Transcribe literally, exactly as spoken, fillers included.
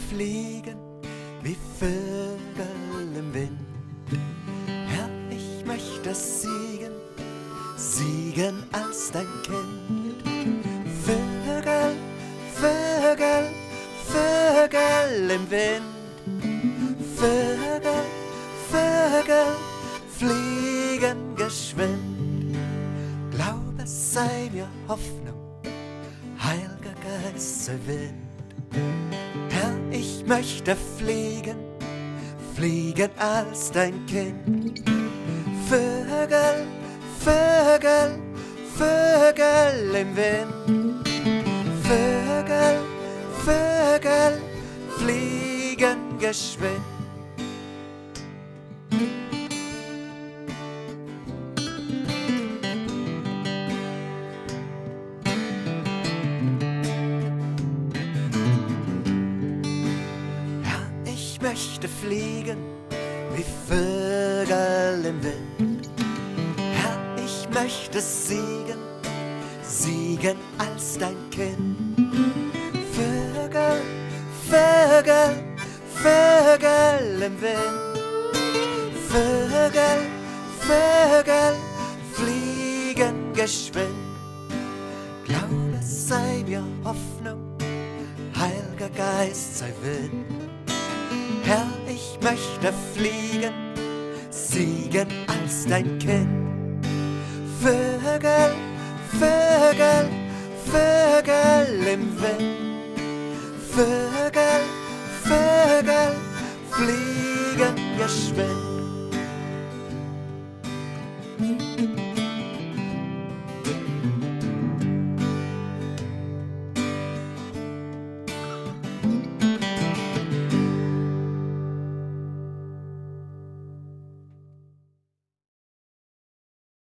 fliegen wie Vögel im Wind. Herr, ich möchte siegen, siegen als dein Kind. Vögel, Vögel, Vögel im Wind. Vögel, Vögel, fliegen geschwind. Glaube sei mir Hoffnung, Heiliger Geist sei Wind. Herr, ich möchte fliegen, fliegen als dein Kind. Vögel, Vögel, Vögel im Wind. Vögel, Vögel, fliegen geschwind. Ich möchte fliegen wie Vögel im Wind. Herr, ich möchte siegen, siegen als dein Kind. Vögel, Vögel, Vögel im Wind. Vögel, Vögel, fliegen geschwind. Glaube sei mir Hoffnung, Heiliger Geist sei Wind. Herr, ich möchte fliegen, siegen als dein Kind. Vögel, Vögel, Vögel im Wind. Vögel, Vögel, fliegen geschwind.